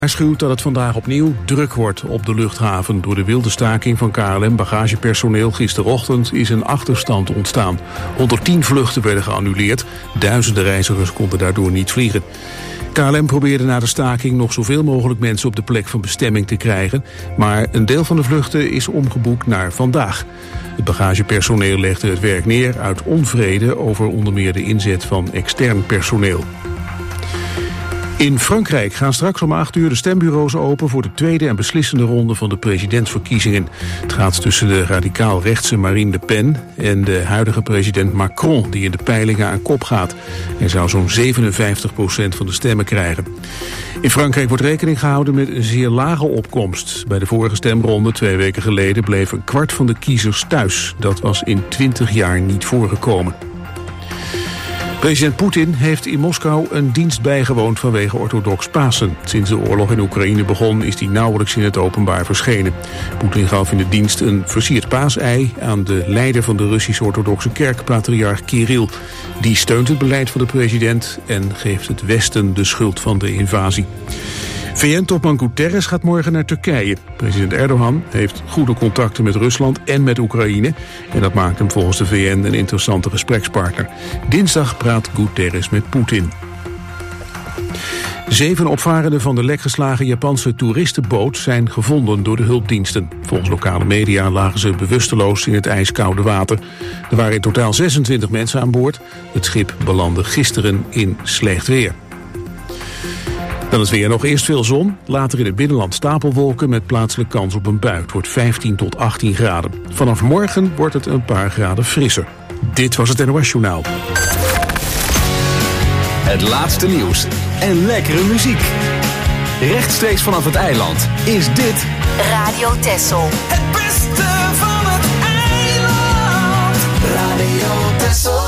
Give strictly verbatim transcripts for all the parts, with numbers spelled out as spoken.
waarschuwt dat het vandaag opnieuw druk wordt op de luchthaven. Door de wilde staking van K L M bagagepersoneel gisterochtend is een achterstand ontstaan. honderdtien vluchten werden geannuleerd. Duizenden reizigers konden daardoor niet vliegen. K L M probeerde na de staking nog zoveel mogelijk mensen op de plek van bestemming te krijgen. Maar een deel van de vluchten is omgeboekt naar vandaag. Het bagagepersoneel legde het werk neer uit onvrede over onder meer de inzet van extern personeel. In Frankrijk gaan straks om acht uur de stembureaus open voor de tweede en beslissende ronde van de presidentsverkiezingen. Het gaat tussen de radicaal-rechtse Marine Le Pen en de huidige president Macron, die in de peilingen aan kop gaat. Hij zou zo'n zevenenvijftig procent van de stemmen krijgen. In Frankrijk wordt rekening gehouden met een zeer lage opkomst. Bij de vorige stemronde twee weken geleden bleef een kwart van de kiezers thuis. Dat was in twintig jaar niet voorgekomen. President Poetin heeft in Moskou een dienst bijgewoond vanwege orthodox Pasen. Sinds de oorlog in Oekraïne begon is hij nauwelijks in het openbaar verschenen. Poetin gaf in de dienst een versierd paasei aan de leider van de Russisch-orthodoxe kerk, patriarch Kirill. Die steunt het beleid van de president en geeft het Westen de schuld van de invasie. V N-topman Guterres gaat morgen naar Turkije. President Erdogan heeft goede contacten met Rusland en met Oekraïne. En dat maakt hem volgens de V N een interessante gesprekspartner. Dinsdag praat Guterres met Poetin. Zeven opvarenden van de lekgeslagen Japanse toeristenboot zijn gevonden door de hulpdiensten. Volgens lokale media lagen ze bewusteloos in het ijskoude water. Er waren in totaal zesentwintig mensen aan boord. Het schip belandde gisteren in slecht weer. Dan is weer nog eerst veel zon, later in het binnenland stapelwolken met plaatselijk kans op een bui. Het wordt vijftien tot achttien graden. Vanaf morgen wordt het een paar graden frisser. Dit was het N O S-journaal. Het laatste nieuws en lekkere muziek. Rechtstreeks vanaf het eiland is dit Radio Texel. Het beste van het eiland. Radio Texel.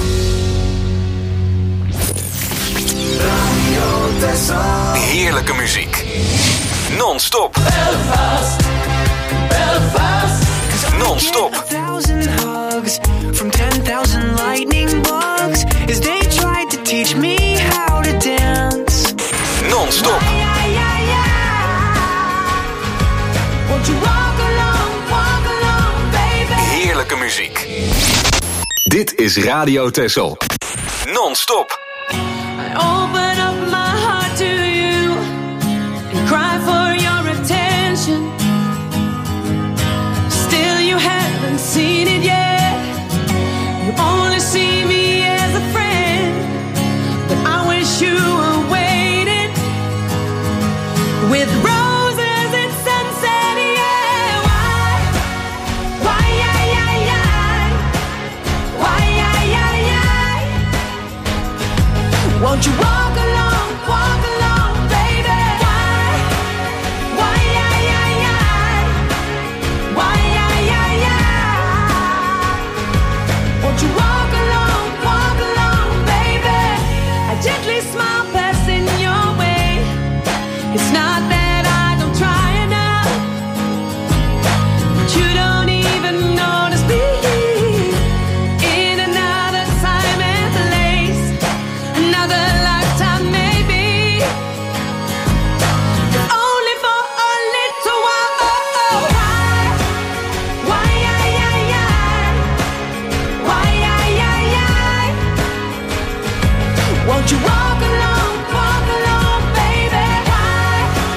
Radio Texel. heerlijke muziek. Non-stop. Belfast, Belfast. Non-stop. A thousand hugs from ten thousand lightning bugs as they tried to teach me how to dance. Non-stop. Yeah, yeah, yeah. Won't you walk along, walk along, baby? Heerlijke muziek. Dit is Radio Texel. Non-stop. I open up my heart to you and cry for your attention. Still you haven't seen it yet. You only see me as a friend, but I wish you were waiting with roses and sunset. Yeah, why? Why, yeah, yeah, yeah. Why, yeah, yeah, yeah. Won't you walk along, walk along, baby? Why? Why, yeah, yeah, yeah. Why, yeah, yeah, yeah. Won't you walk along, walk along, baby? I gently smile passing your way. It's not that I don't try enough, but you don't even notice me. In another time and place, another lifetime maybe, if only for a little while. Oh, why? Why, yeah, yeah, yeah. Why, yeah, yeah, yeah. Won't you walk along, walk along, baby? Why?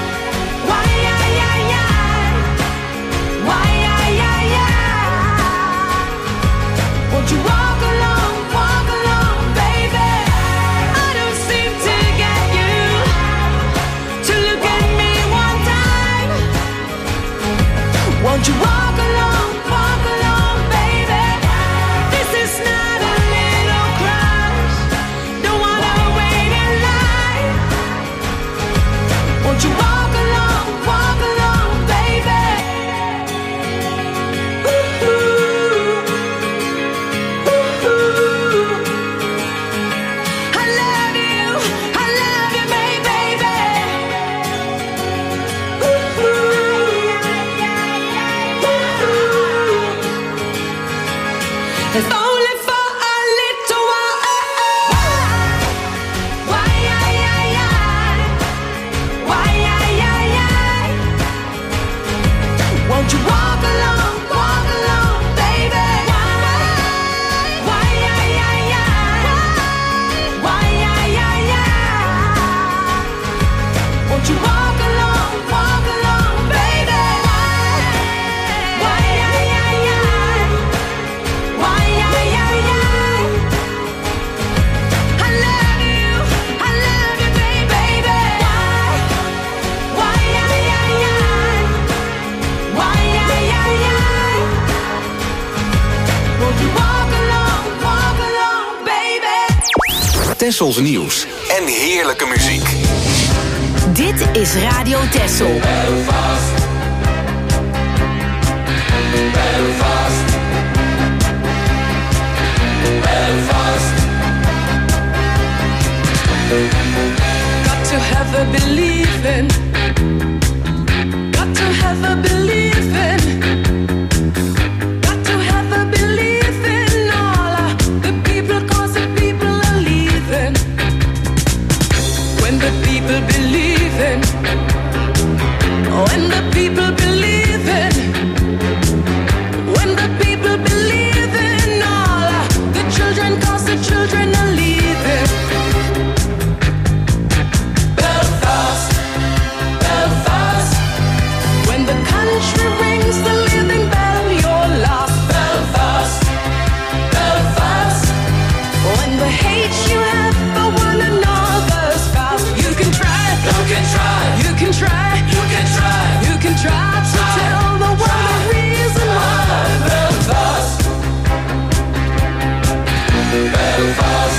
Tessels nieuws en heerlijke muziek. Dit is Radio Tessel. Belfast. Belfast. Belfast. Got to have a believing. Got to have a believing. Got to have a believing. All of the people, cause the people are leaving. When the people believe in, when the people believe in, when the people believe in, all of the children, cause the children are leaving. Belfast. Belfast. When the country rings the living bell, you're lost. Belfast. Belfast. When the hate you have for one another's past, you can try, You can try. you can try, You can try. you can try to Try. tell the world the reason why. Belfast. Belfast.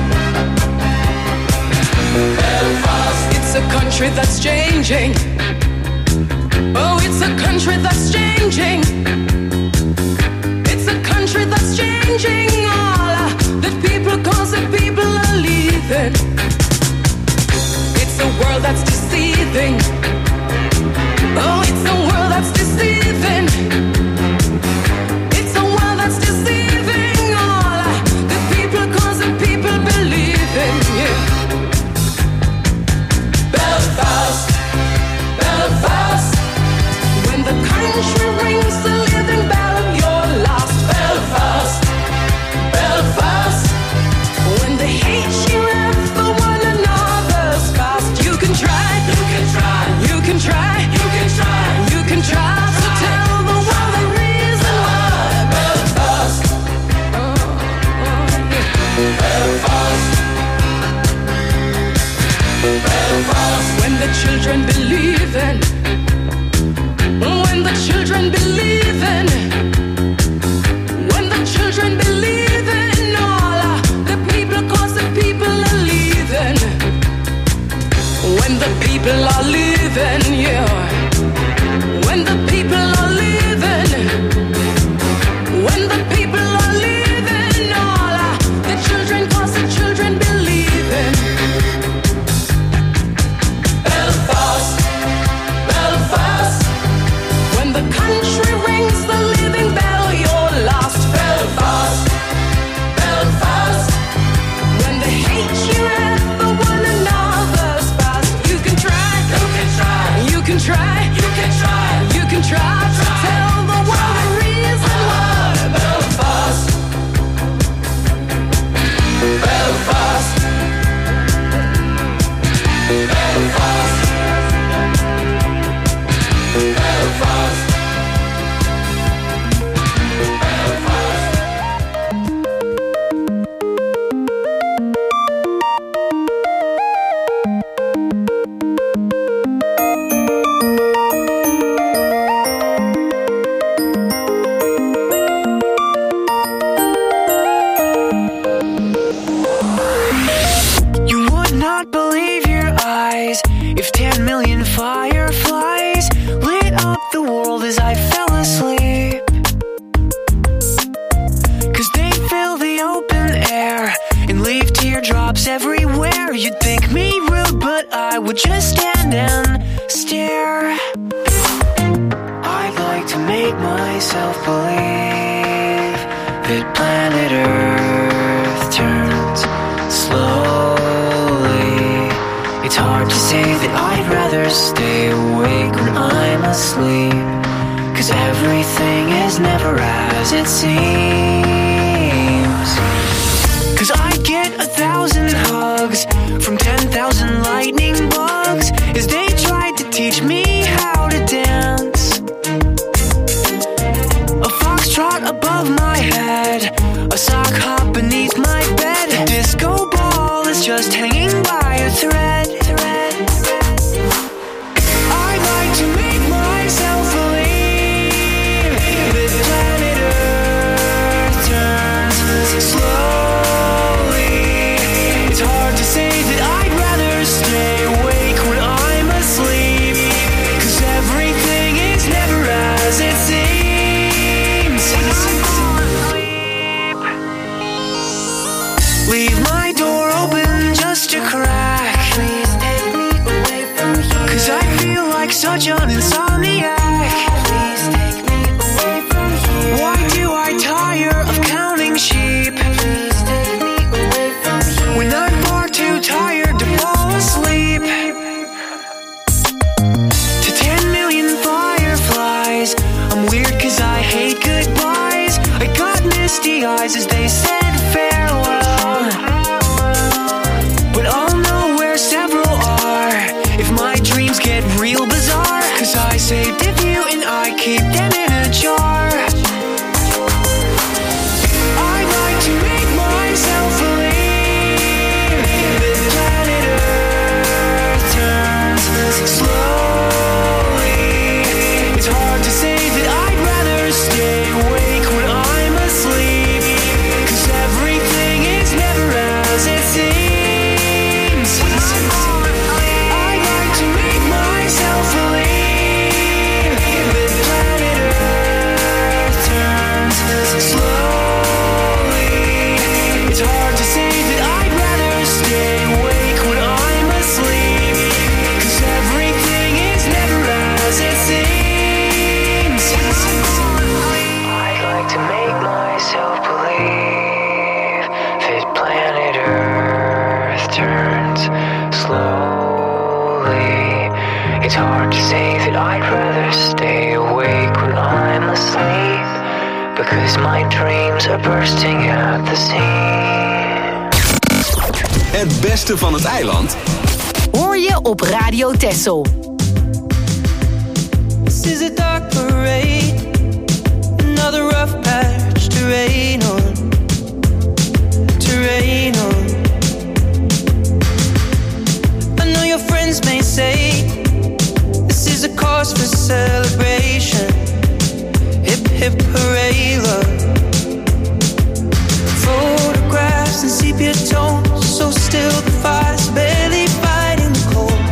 Belfast. It's a country that's changing. Oh, it's a country that's changing. It's a country that's changing. All of the people, cause the people are leaving. It's a world that's deceiving. Oh, it's a world that's deceiving. It's a world that's deceiving. All of the people, cause the people believe in you. Belfast. Belfast. When the country rings the living bell, you're lost. Belfast. Belfast. When the hate you have for one another's past, you can try, You can try. you can try, You can try. you can try to tell the world the reason why. Belfast. Belfast. Belfast. When the children believe in, when the children believe in, when the children believe in, all of the people, cause the people are leaving. When the people are leaving, yeah. When the people are leaving, when the people are leaving, all of the children, cause the children believe in. Belfast. Belfast. When the country rings the living bell, you're lost. Belfast. Belfast. When the hate you have for one another's past, you can try, You can try. you can try, You can try. you can try to tell the world the reason why. Belfast. Belfast. Belfast. Belfast. You would not believe your eyes if ten million fireflies lit up the world as I fell asleep. Cause they fill the open air and leave teardrops everywhere. You'd think me rude, but I would just stand and stare. I'd like to make myself believe that planet Earth turns slowly. It's hard to say that I'd rather stay awake when I'm asleep, cause everything is never as it seems. Cause I get a thousand hugs from ten thousand lightning bugs as they tried to teach me how to dance. A foxtrot above my head, a sock hop beneath my bed, a disco ball is just hanging by a thread. I'd like to make myself believe that planet Earth turns slowly. It's hard like such an insomniac. Please take me away from here. Why do I tire of counting sheep? Please take me away from here. When I'm far too tired to fall asleep. To ten million fireflies, I'm weird cause I hate goodbyes. I got misty eyes as they said farewell. But I'll know where several are if my dreams get real bizarre. Cause I saved a few and I keep them in a jar. I'd like to make myself believe that planet Earth turns slowly. It's hard to say that I'd rather stay awake when I'm asleep. Cause everything is never as it seems. I'd like to make myself believe that planet Earth turns slowly. It's hard to say that I'd rather stay awake when I'm asleep. Cause everything is never as it seems. I'd like to make myself believe that planet Earth turns slowly. It's hard to say that I'd rather stay awake when I'm asleep. Because my dreams are bursting at the seams. Het beste van het eiland. Hoor je op Radio Texel. This is a dark parade, another rough patch to rain on, to rain on. I know your friends may say this is a cause for celebration. Hip hip hooray, love. Photographs and sepia tones, so still the fire's barely fighting the cold.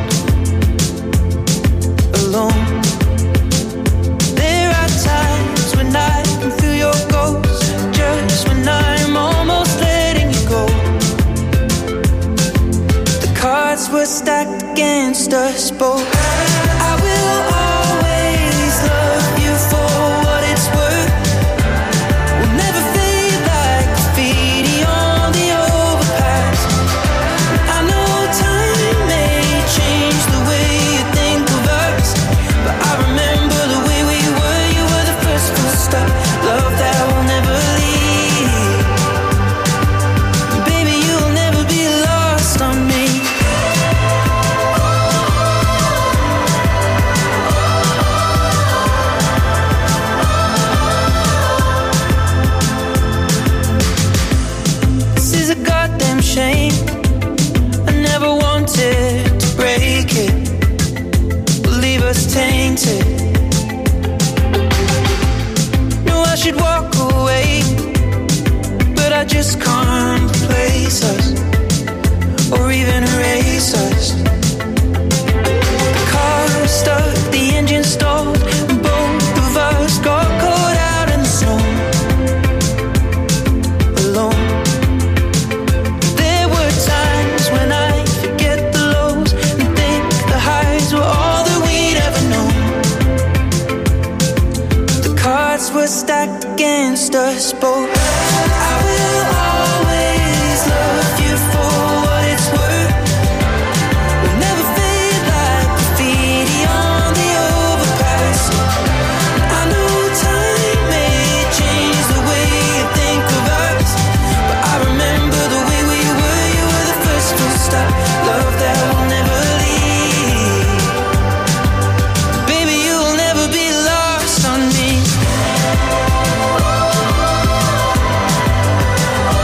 Alone. There are times when I can feel your ghost, just when I'm almost letting you go. The cards were stacked against us both. I will always love you for what it's worth. We'll never fade like graffiti on the overpass. I know time may change the way you think of us, but I remember the way we were. You were the first full stop, love that will never leave. Baby, you'll never be lost on me. This is a goddamn shame. I never wanted to break it, leave us tainted. No, I should walk away, but I just can't replace us or even erase us. The car stuck, the engine stalled, and both of us got caught out in the snow. Alone. There were times when I forget the lows and think the highs were all that we'd ever known. The cards were stacked against us both. I will always love you for what it's worth. We'll never fade like graffiti on the overpass. I know time may change the way you think of us, but I remember the way we were. You were the first full stop, love that will never leave. Baby, you'll never be lost on me.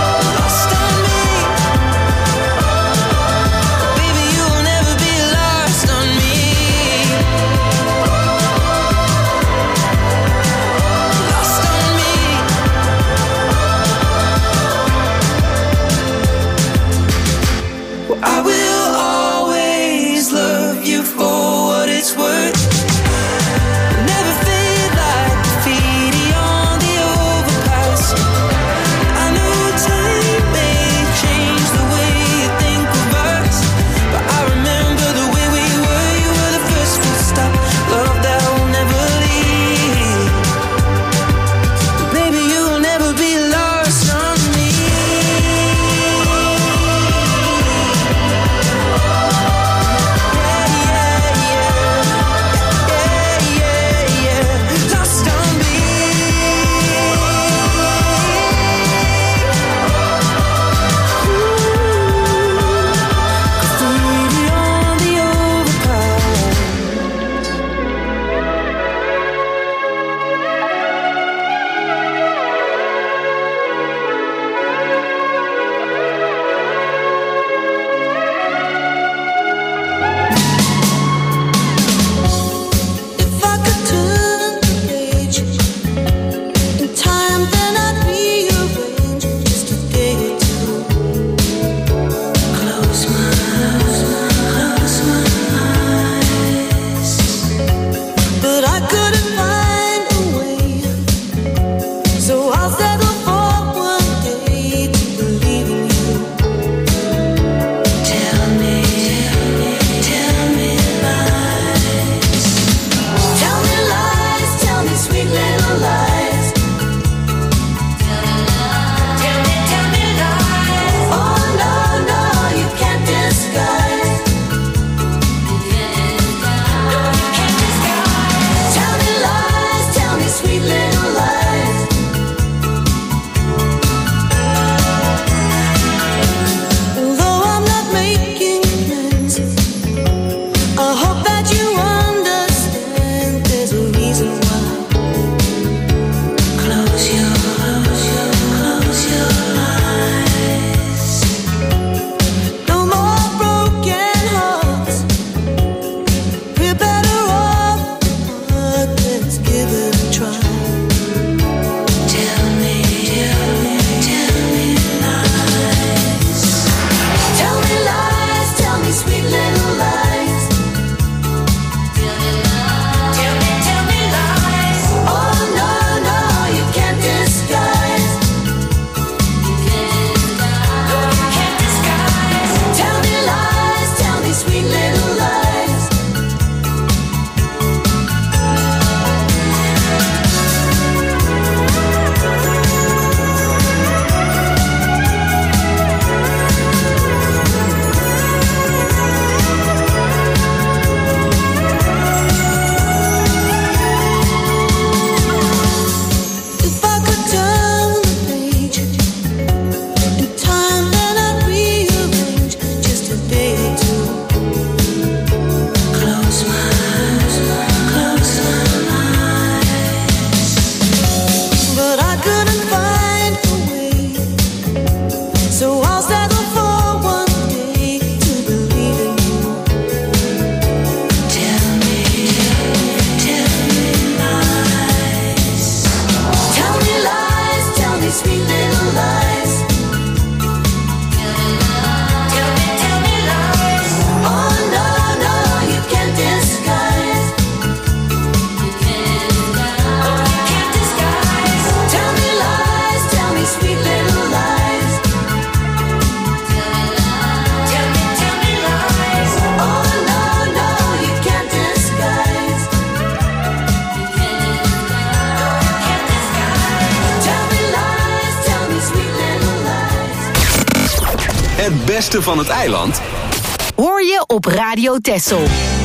Het beste van het eiland hoor je op Radio Texel.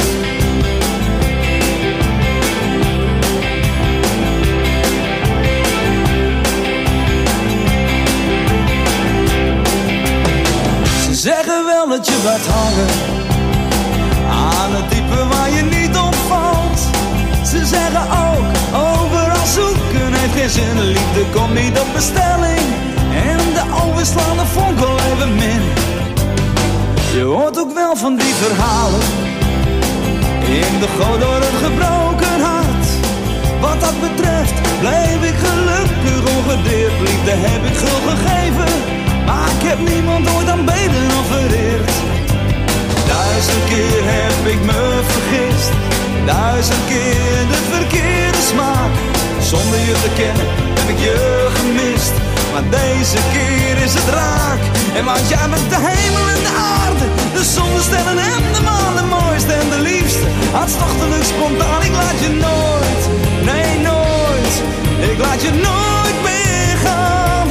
Ze zeggen wel dat je blijft hangen aan het diepe waar je niet opvalt. Ze zeggen ook, overal zoeken heeft geen zin. Liefde komt niet op bestelling en de overslaande vonk al even min. Je hoort ook wel van die verhalen in de goot door een gebroken hart. Wat dat betreft bleef ik gelukkig ongedeerd. Liefde heb ik gul gegeven, maar ik heb niemand ooit aanbeden of vereerd. Duizend keer heb ik me vergist, duizend keer de verkeerde smaak. Zonder je te kennen heb ik je gemist, maar deze keer is het raak. En want jij bent de hemel en de aarde, de zon, de sterren en de maan, de mooiste en de liefste. Hartstochtelijk spontaan, ik laat je nooit, nee nooit, ik laat je nooit meer gaan.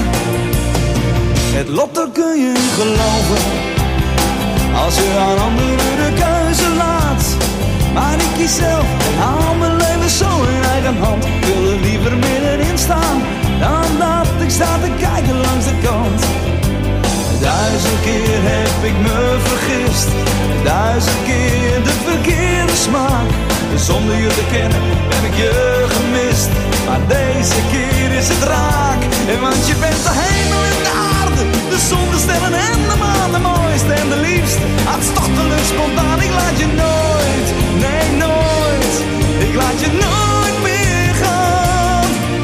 Het lot, daar kun je in geloven, als je aan anderen de keuze laat. Maar ik kies zelf en hou mijn leven zo in eigen hand. Ik wil er liever middenin staan, dan dat ik sta te kijken langs de kant. Duizend keer heb ik me vergist, duizend keer de verkeerde smaak. Zonder je te kennen heb ik je gemist, maar deze keer is het raak. En want je bent de hemel en de aarde, de zon, de sterren en de maan, de mooiste en de liefste. Hartstochtelijk spontaan, ik laat je nooit, nee nooit, ik laat je nooit meer gaan.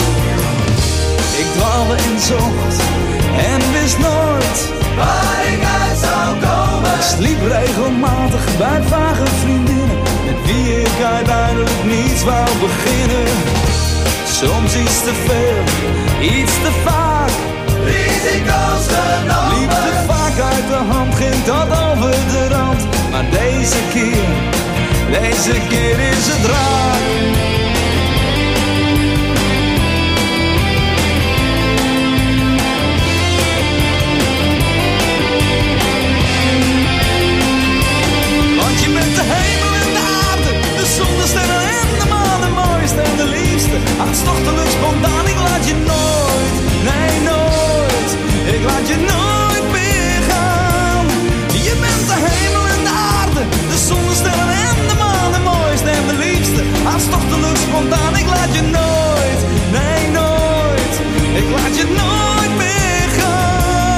Ik dwaalde en zocht en wist nooit waar ik uit zou komen. Ik sliep regelmatig bij vage vriendinnen, met wie ik uiteindelijk niets wou beginnen. Soms iets te veel, iets te vaak, risico's genomen. Liep te vaak uit de hand, ging tot over de rand. Maar deze keer, deze keer is het raak. Je bent de hemel en de aarde, de zon, de sterren en de maan, de mooiste en de liefste. Hartstochtelijk spontaan, ik laat je nooit, nee nooit, ik laat je nooit meer gaan. Je bent de hemel en de aarde, de zon, de sterren en de maan, de mooiste en de liefste. Hartstochtelijk spontaan, ik laat je nooit, nee nooit, ik laat je nooit meer gaan.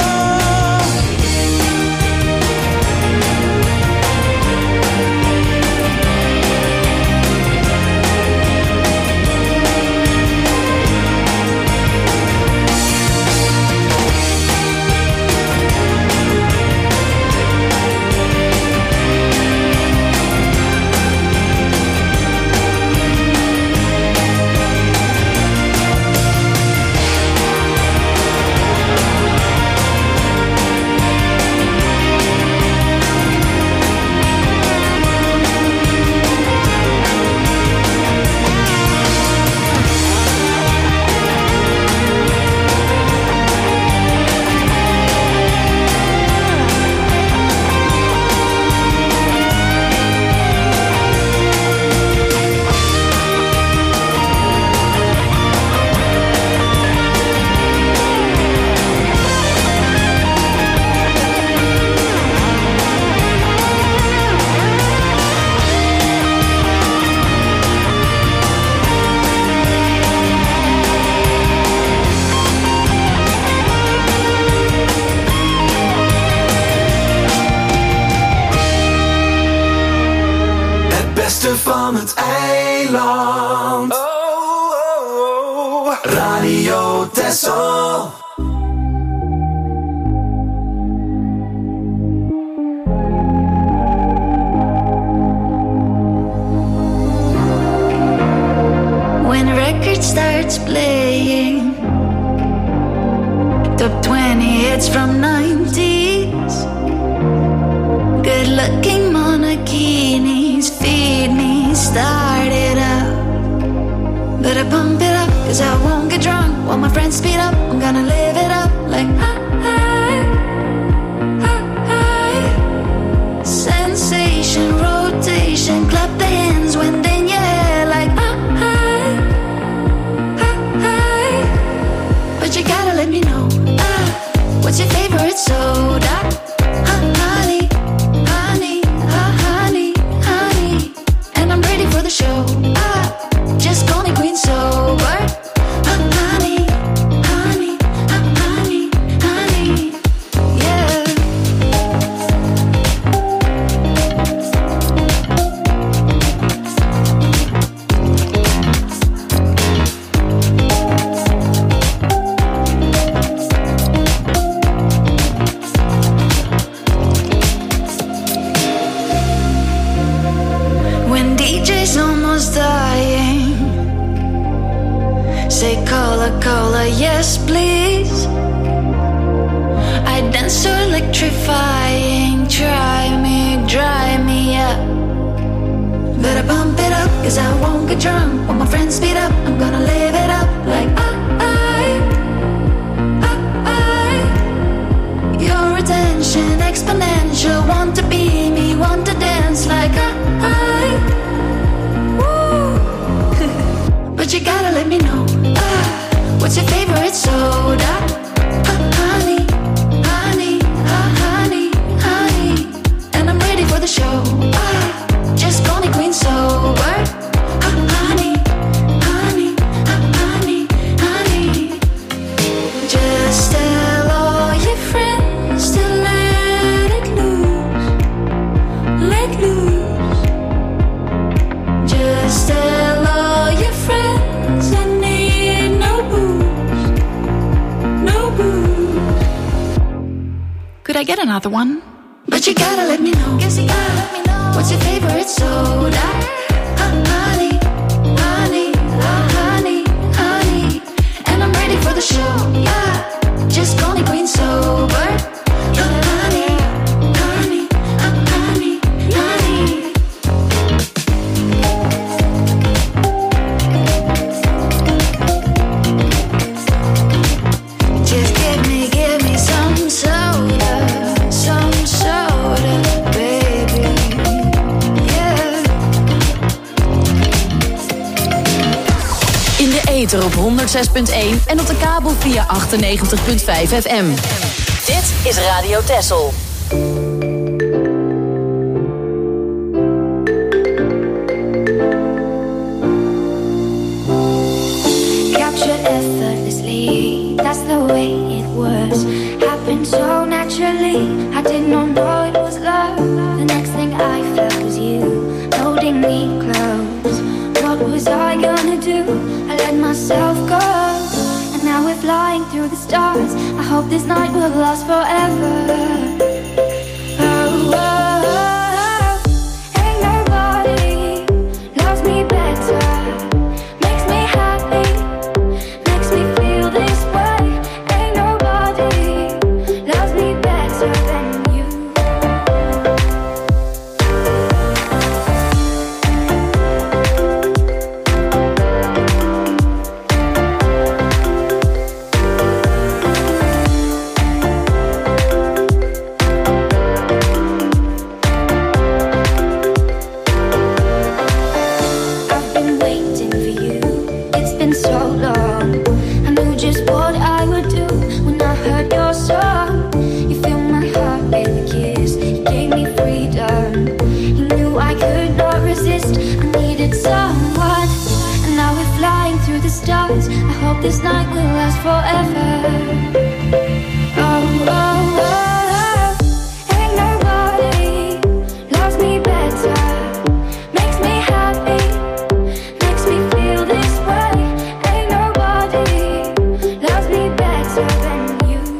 Van het eiland. Oh, oh, oh. Radio Texel. When a record starts playing, top twenty hits from nineties, good looking monokinis feed me, start it up. But I pump it up, cause I won't get drunk. While my friends speed up, I'm gonna live it up like ha, ha, ha, the show. Ah, just call me Queen Sober. Ah, honey, honey, ah, honey, honey, yeah. When D J's almost dying, say cola, cola, yes please. I dance so electrifying, try me, dry me up. Better pump it up, cause I won't get drunk. When my friends speed up, I'm gonna live it up like I, I, I, I. Your attention exponential, want to be me, want to dance like I, I. Woo. But you gotta let me know, ah, what's your favorite soda? Ah, honey, honey, ah, honey, honey. And I'm ready for the show, ah, just call me Queen Sober. Ah, honey, honey, ah, honey, honey. Just tell all your friends to let it loose, let loose. Just tell all your friends I need no booze, no booze. Could I get another one? But you gotta let me know. Yes, you gotta let me know. What's your favorite soda? Ah, honey, honey, ah, honey, honey. And I'm ready for the show. Yeah, just call me Queen Sober. Ah, honey, honey, ah, honey, honey. Just give me, give me some soda, some soda, baby, yeah. In de ether op honderdzes punt één en op de kabel via achtennegentig punt vijf F M. Dit is Radio Texel. Captured effortlessly, that's the way it was. Happened so naturally, I did not know it was love. The next thing I felt was you, holding me close. What was I gonna do? I let myself go. And now we're flying through the stars. I hope this night will last forever. Oh, oh, oh. Ain't nobody loves me better. Makes me happy, makes me feel this way. Ain't nobody loves me better than you. I've been waiting for you, it's been so long. I knew just what I would do when I heard your song. You filled my heart with a kiss, you gave me freedom. You knew I could not resist, I needed someone. And now we're flying through the stars. I hope this night will last forever. Oh, oh, oh. Ain't nobody loves me better. Makes me happy, makes me feel this way. Ain't nobody loves me better than you.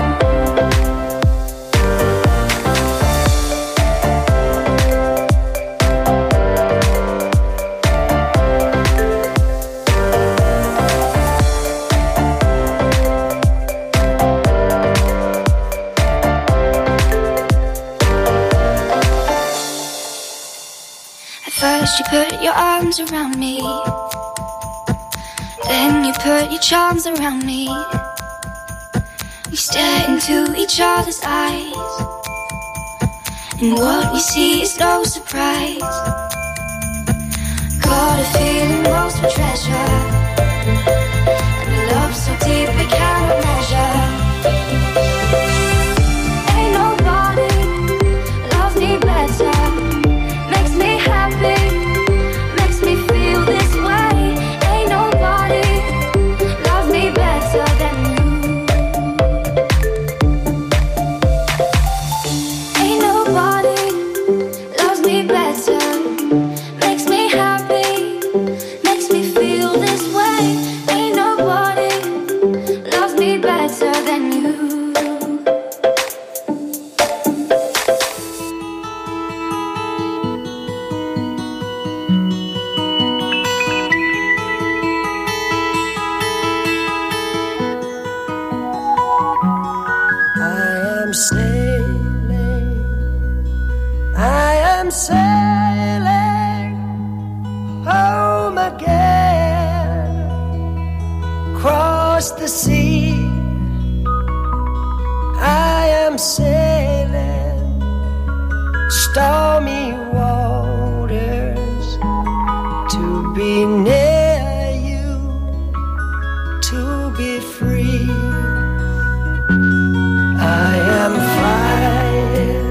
At first you put your arms around me, then you put your charms around me. We stare into each other's eyes, and what we see is no surprise. Got a feeling lost for treasure, and a love so deep we cannot measure. Ain't nobody loves me better. Makes me happy, makes again. Cross the sea, I am sailing stormy waters to be near you, to be free. I am flying,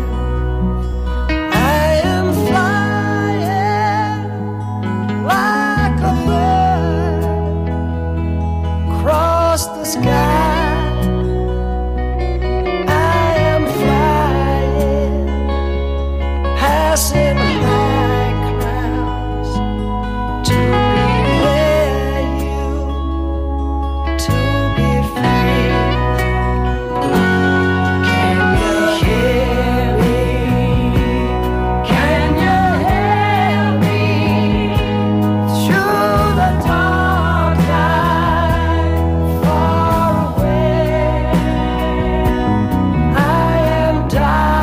I am flying like a bird across the sky. Passing high clouds to be where you, to be free. Can you hear me? Can you hear me? Through the dark night, far away, I am dying.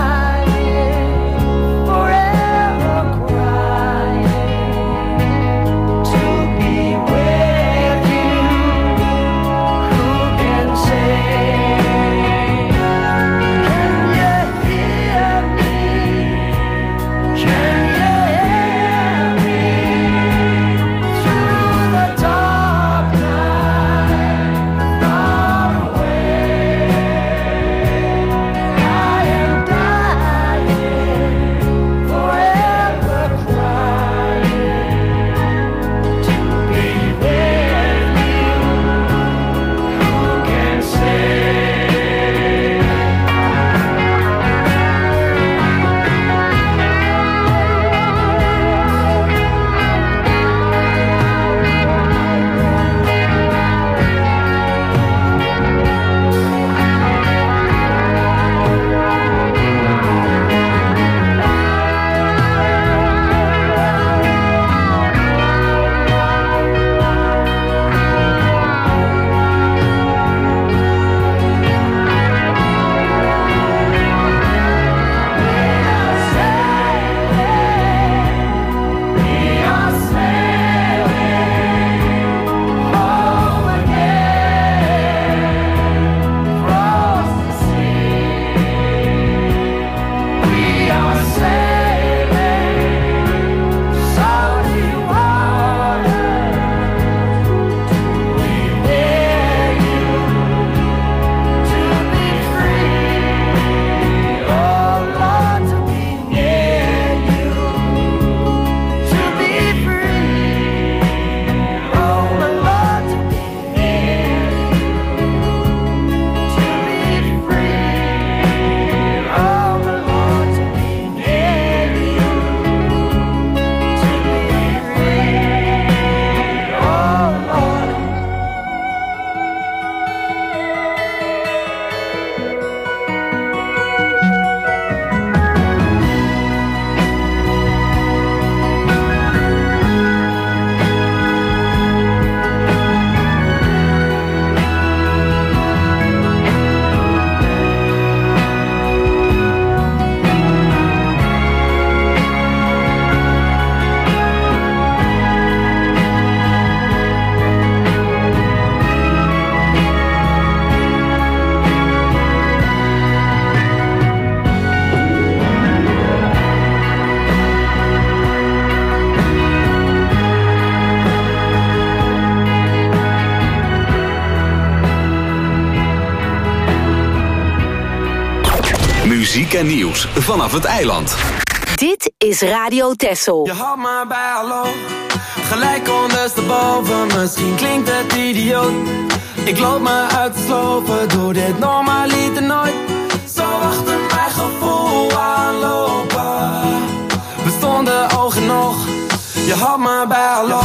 Muziek en nieuws vanaf het eiland. Dit is Radio Texel. Je had maar bij hallo, gelijk ondersteboven. Misschien klinkt het idioot. Ik loop me uit te slopen, doe dit normaliter nooit. Zo achter mijn gevoel aanlopen. We stonden oog in oog, je had maar bij hallo.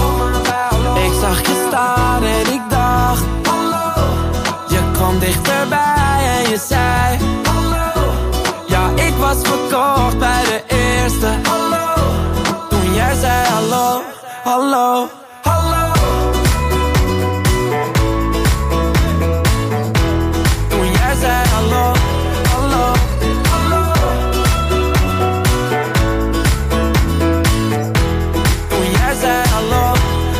Ik zag je staan en ik dacht hallo. Je kwam dichterbij en je zei hallo. Ja, ik was verkocht bij de eerste hallo. Toen jij zei hallo, hallo, hallo. Toen jij zei hallo, hallo, hallo. Toen jij zei hallo,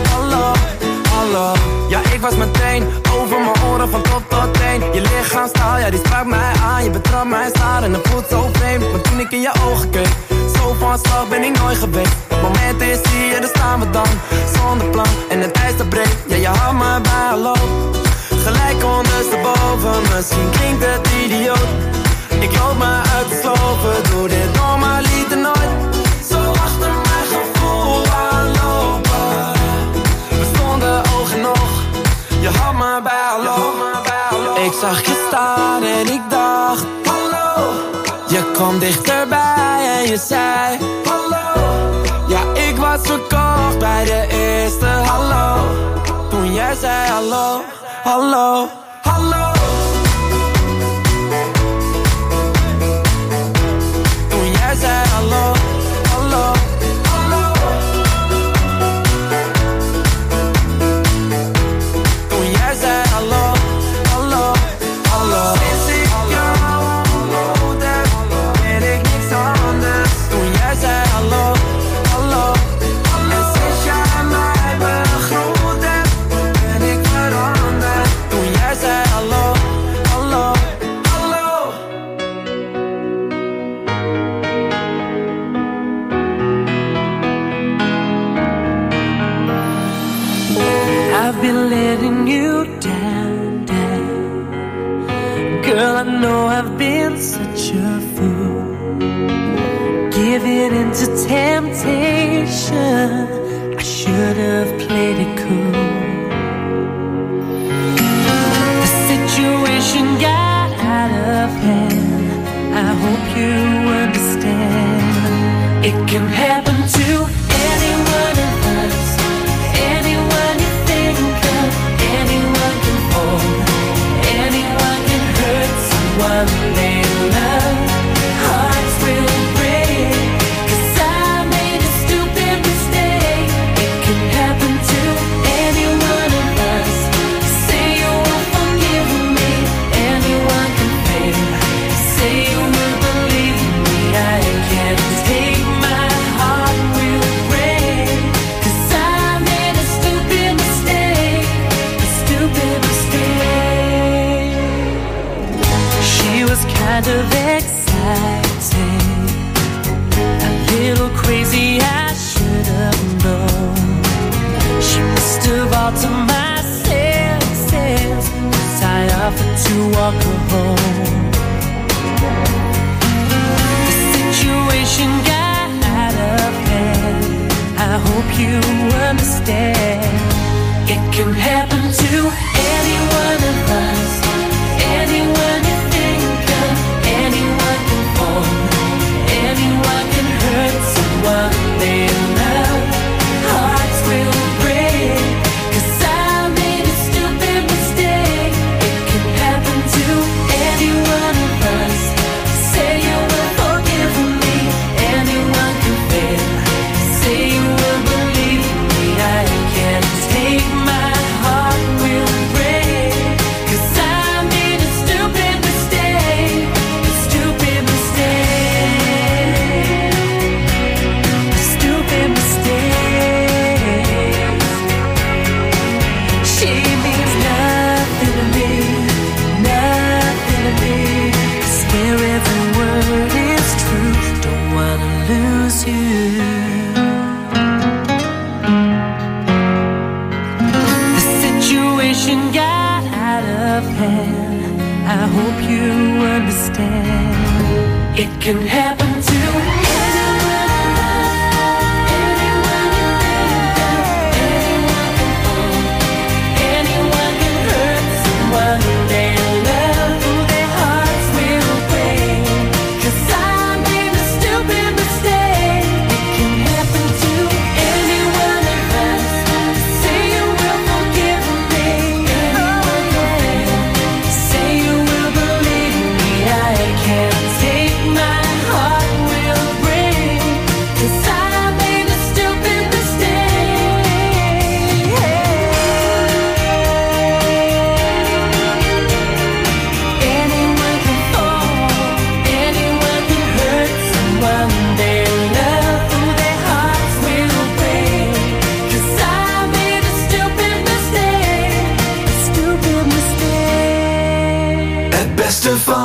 Ik was meteen over mijn oren van top tot teen. Je lichaamstaal, ja die sprak mij aan. Je betrapt mij staan en het voelt zo vreemd. Maar toen ik in je ogen keek, zo van slag ben ik nooit geweest. Het moment is hier, daar staan we dan, zonder plan en het ijs dat breekt. Ja, je had me bij hallo, gelijk ondersteboven. Misschien klinkt het idioot, ik loop me uit de sloven. Doe dit normaal, liet er nooit zo achter mijn gevoel aanlopen. We stonden oog in oog, je had me bij hallo. Ik zag je staan en ik dacht hallo. Je kwam dichterbij en je zei hallo. Ja, ik was verkocht bij de eerste hallo. Toen jij zei hallo, hallo, hallo. Toen jij zei hallo, hallo, hallo. Toen jij zei hallo, hallo, hallo. Sinds ik jou ontmoet heb, weet ik niks anders. Toen jij zei hallo, hallo, hallo. En sinds jij mij begroet hebt, ben ik veranderd. Toen jij zei hallo, hallo, hallo. I've been letting you down, down. Girl, I know I've been such a fool, giving into temptation. I should have played it cool. The situation got out of hand. I hope you understand. It can happen to anyone of us, anyone you think of, anyone can fall, anyone can hurt someone they love. Hearts will break, 'cause I made a stupid mistake. It can happen to anyone of us. Say you won't forgive me, anyone can fail. Say you will believe me, I can't take my heart will break. 'Cause I made a stupid mistake, a stupid mistake. She was kind of exciting, a little crazy, I should have known. She must have altered my senses, 'cause I offered to walk her home. The situation got out of hand. I hope you understand. It can happen to anyone of us, anyone you think of, anyone can fall, anyone can hurt someone they love. Hearts will break, 'cause I made a stupid mistake. It can happen to anyone of us. Say you will forgive me, anyone can fail. Say you will believe me, I can't take my heart will break. 'Cause I made a stupid mistake, a stupid mistake, a stupid mistake. She means nothing to me, nothing to me. I swear every word is true, don't wanna lose you. The situation got out of hand. I hope you understand. It can happen to anyone of us, anyone you think of, anyone can fall, anyone can hurt someone they love. Their hearts will break, 'cause I made a stupid mistake. It can happen to anyone of us. Say you will forgive me, anyone can fail. Say you will believe me, I can't take my heart with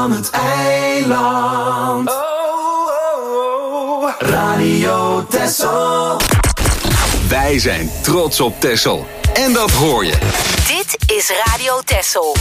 van het eiland. Oh, oh, oh. Radio Texel. Wij zijn trots op Texel. En dat hoor je. Dit is Radio Texel.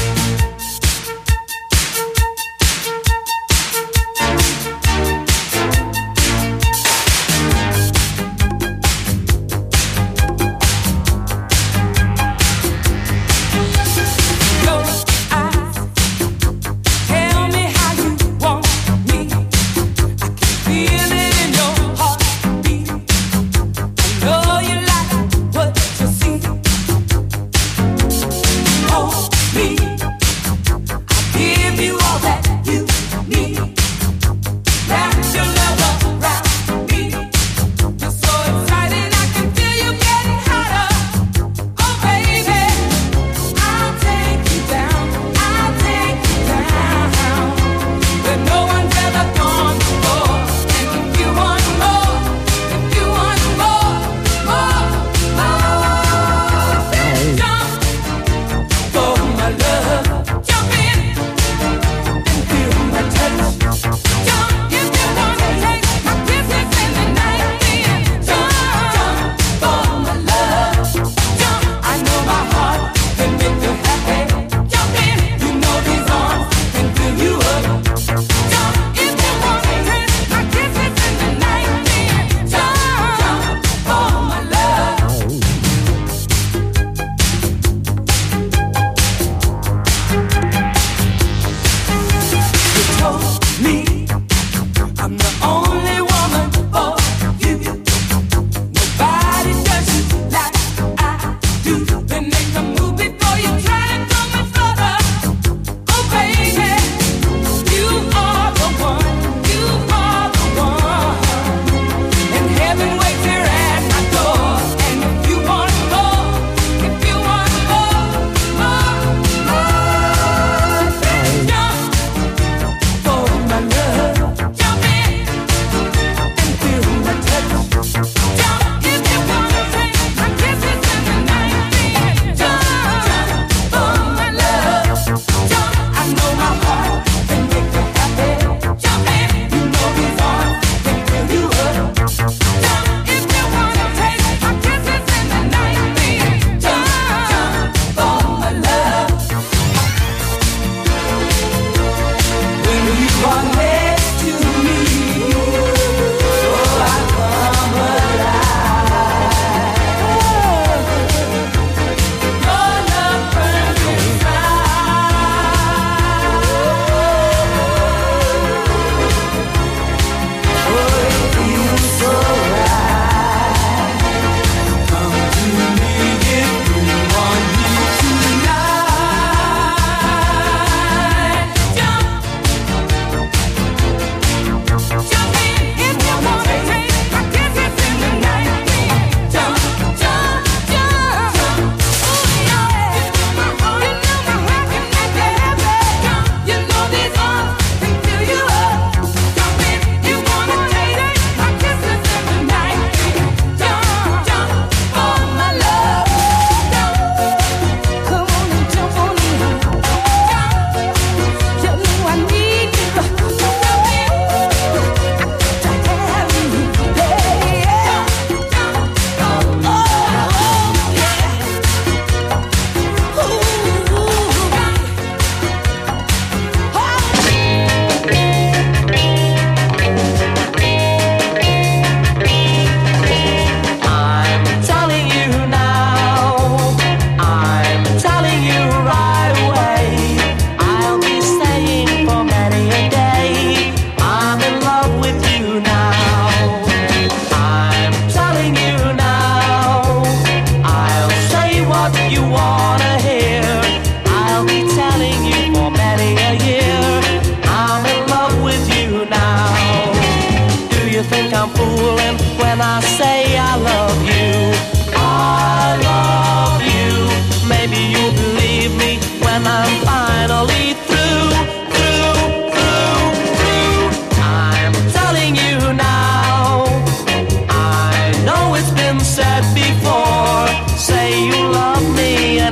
Said before, say you love me and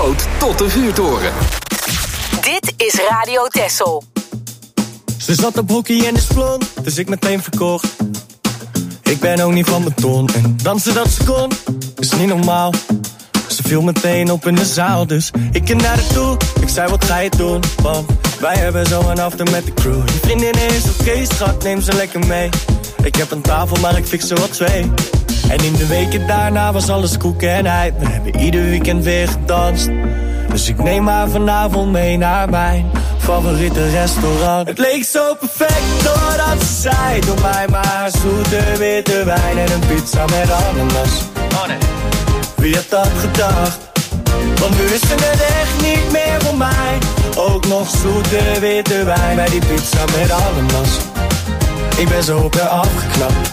boot tot de vuurtoren. Dit is Radio Texel. Ze zat op hockey en is blond, dus ik meteen verkocht. Ik ben ook niet van beton en dansen dat ze kon, is niet normaal. Ze viel meteen op in de zaal, dus ik ging naar haar toe. Ik zei, wat ga je doen? Want wij hebben zo een after met de crew. Je vriendin is oké, okay, schat, neem ze lekker mee. Ik heb een tafel, maar ik fix er wat twee. En in de weken daarna was alles koek en ei. We hebben ieder weekend weer gedanst. Dus ik neem haar vanavond mee naar mijn favoriete restaurant. Het leek zo perfect doordat ze zei, doe mij maar zoete witte wijn en een pizza met ananas. Oh nee. Wie had dat gedacht? Want nu is het echt niet meer voor mij. Ook nog zoete witte wijn bij die pizza met ananas. Ik ben zo op haar afgeknapt.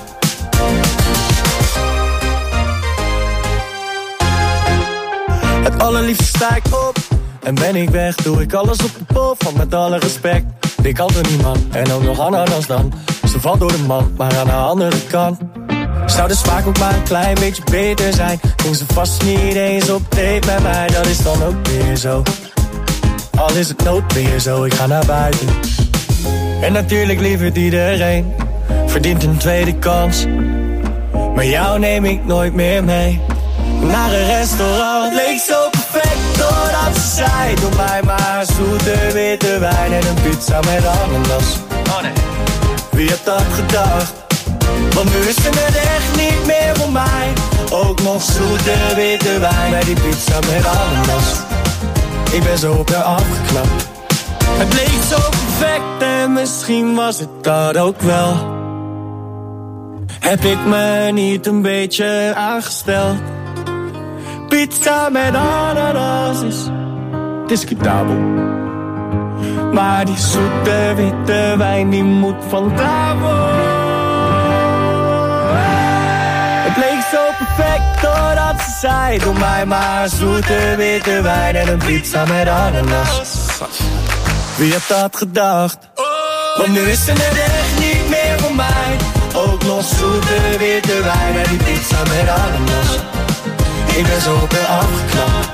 Het allerliefste sta ik op en ben ik weg. Doe ik alles op de pop van met alle respect. Ik kan er niemand en ook nog ananas dan. Ze valt door de mand, maar aan de andere kant. Zou dus vaak ook maar een klein beetje beter zijn. Ging ze vast niet eens op date met mij. Dat is dan ook weer zo. Al is het noodweer zo, ik ga naar buiten. En natuurlijk lieverd iedereen verdient een tweede kans. Maar jou neem ik nooit meer mee naar een restaurant. Leek zo perfect doordat ze zei, doe mij maar zoete witte wijn en een pizza met ananas. Oh nee. Wie had dat gedacht? Want nu is het echt niet meer voor mij. Ook nog zoete witte wijn bij die pizza met ananas. Ik ben zo op haar afgeknapt. Het leek zo perfect en misschien was het dat ook wel. Heb ik me niet een beetje aangesteld? Pizza met ananas is discutabel. Maar die zoete witte wijn die moet van tafel. Het leek zo perfect doordat ze zei, doe mij maar zoete witte wijn en een pizza met ananas. Wie had dat gedacht? Want nu is het echt niet meer voor mij. Ook nog zoete witte wijn en die pizza met ananas. Ik ben zo op haar afgeknapt.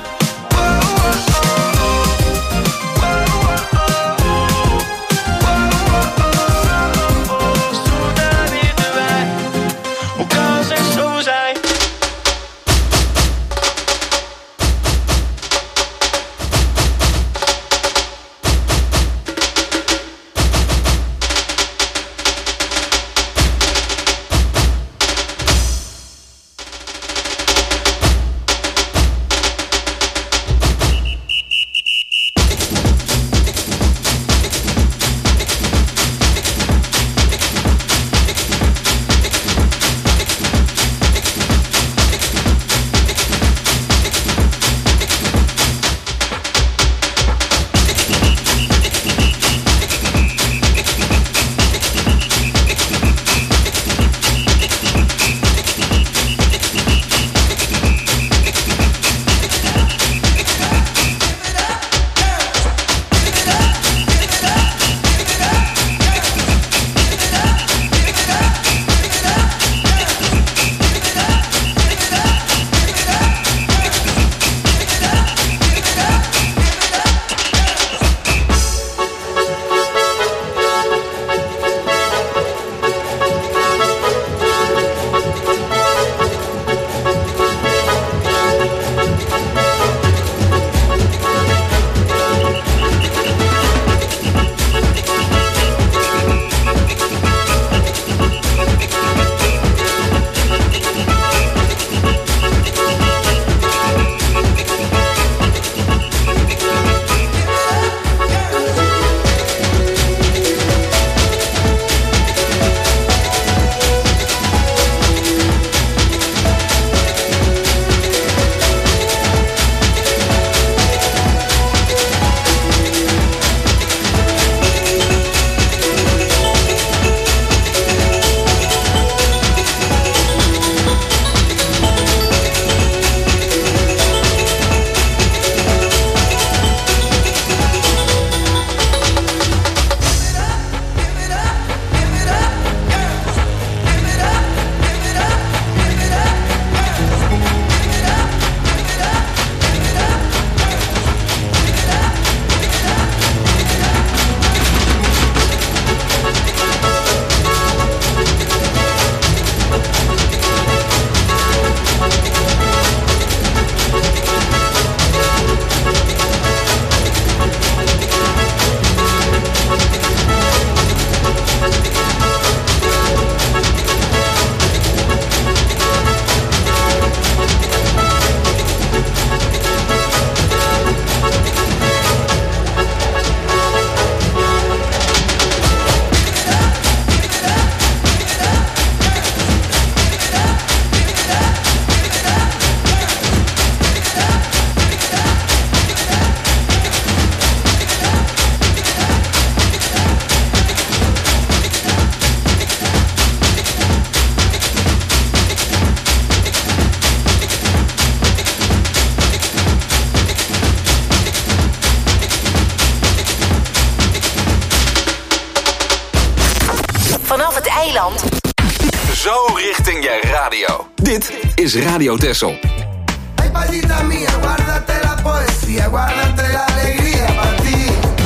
vanaf het eiland. Zo richting je radio. Dit is Radio Texel. Ay, palita mía, guárdate la poesía, guárdate la alegría para ti.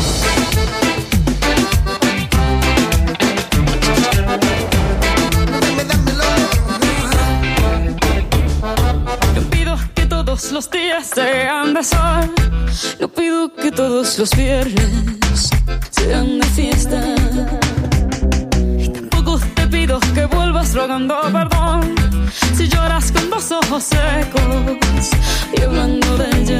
No pido que todos los días sean de sol, no pido que todos los viernes sean de fiesta. Y tampoco te pido que vuelvas rogando perdón si lloras con dos ojos secos y hablando de ella.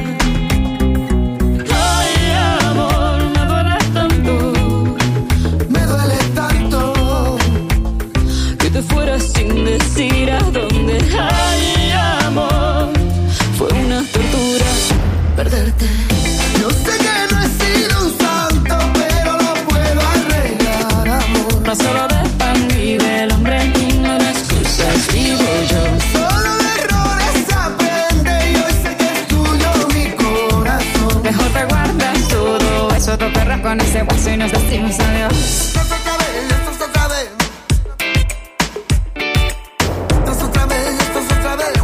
Ay, amor, me duele tanto, Me duele tanto que te fueras sin decir a dónde. Ay, amor, fue una tortura perderte. Yo sé que no he sido un santo, pero lo puedo arreglar, amor. No solo de pan vive el hombre y no de excusas vivo yo. Solo de errores aprende y hoy sé que es tuyo mi corazón. Mejor te guardas todo eso, te perras con ese hueso y nos decimos adiós. Esto es otra vez, esto es otra vez. Esto es otra vez, esto es otra vez.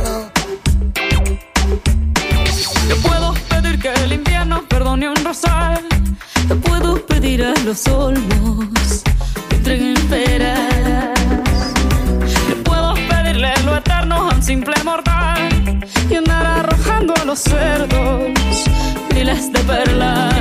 Yo puedo pedir que el invierno perdone un rosal, te puedo pedir a los olmos que entreguen peras. Yo puedo pedirle lo eterno a un simple mortal y andar arrojando a los cerdos miles de perlas.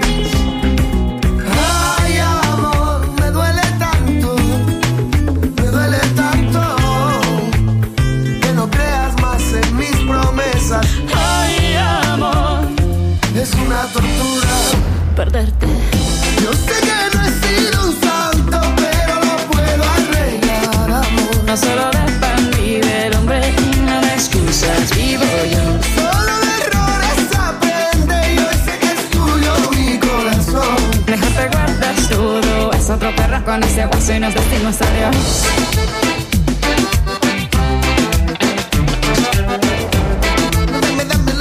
Ay, amor, me duele tanto, me duele tanto que no creas más en mis promesas. Ay, amor, Es una tortura perderte. Yo sé que no he sido un santo, pero lo puedo arreglar, amor. No solo de pan vive el hombre y no de excusas vivo yo. Solo de errores aprende y hoy sé que es tuyo mi corazón. Mejor te guardas todo, es otro perro con ese hueso y nos decimos adiós. Dame, dámelo.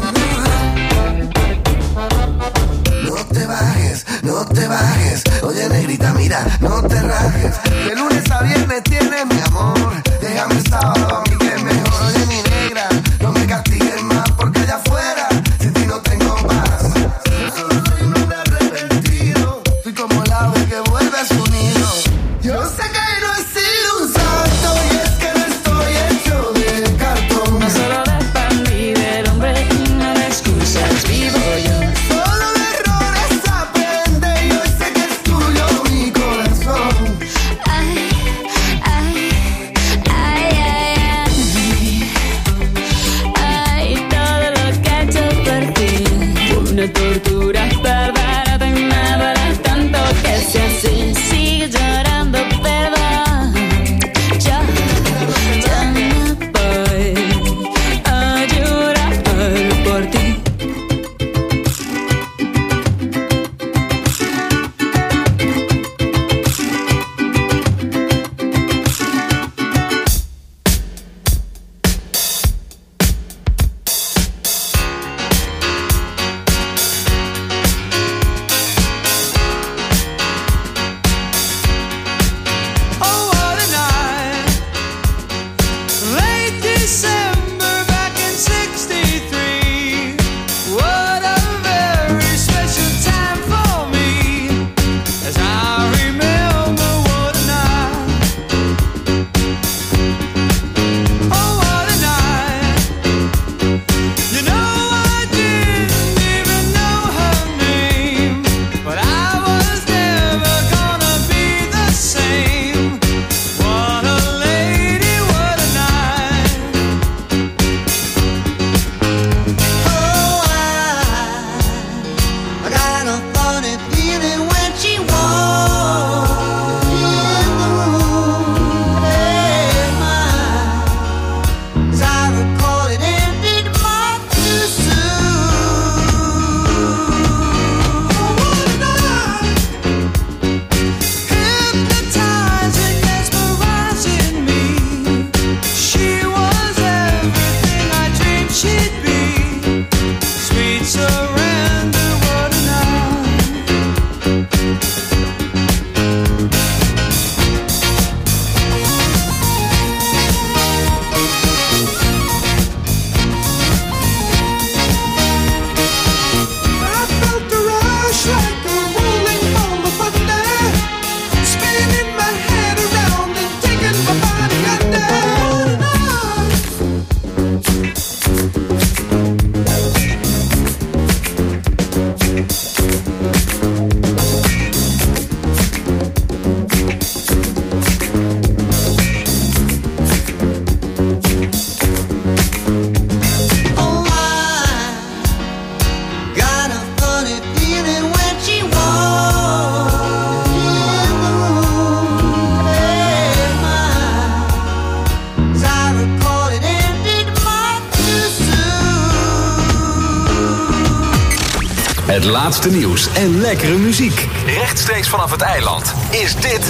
No te bajes, no te bajes. Oye, negrita, mira, no te rajes. De lunes a viernes tienes mi amor. Déjame el sábado a mí que es mejor. Oye, mi negra, no me castigues más porque allá afuera sin ti no tengo paz. Yo solo soy un hombre arrepentido. Soy como el ave que vuelve a su nido. Yo sé que no he sido un santo y es que no estoy hecho de cartón. No solo de pan vive el hombre y no de excusas vivo yo. Solo de errores aprende y hoy sé que es tuyo mi corazón. Ay, Het laatste nieuws en lekkere muziek. Rechtstreeks vanaf het eiland is dit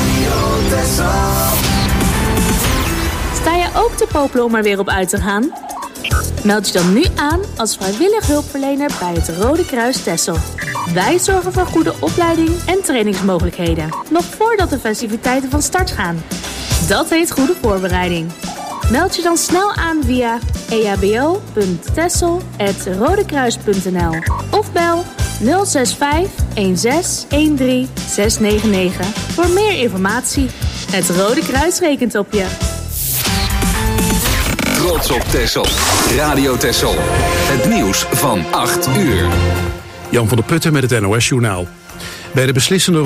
Sta je ook te popelen om er weer op uit te gaan? Meld je dan nu aan als vrijwillig hulpverlener bij het Rode Kruis Texel. Wij zorgen voor goede opleiding en trainingsmogelijkheden, nog voordat de festiviteiten van start gaan. Dat heet goede voorbereiding. Meld je dan snel aan via e h b o punt texel apenstaartje rodekruis punt n l of bel nul zes vijf een zes een drie zes negen negen voor meer informatie. Het Rode Kruis rekent op je. Trots op Texel. Radio Texel. Het nieuws van acht uur. Jan van der Putten met het N O S-journaal. Bij de beslissende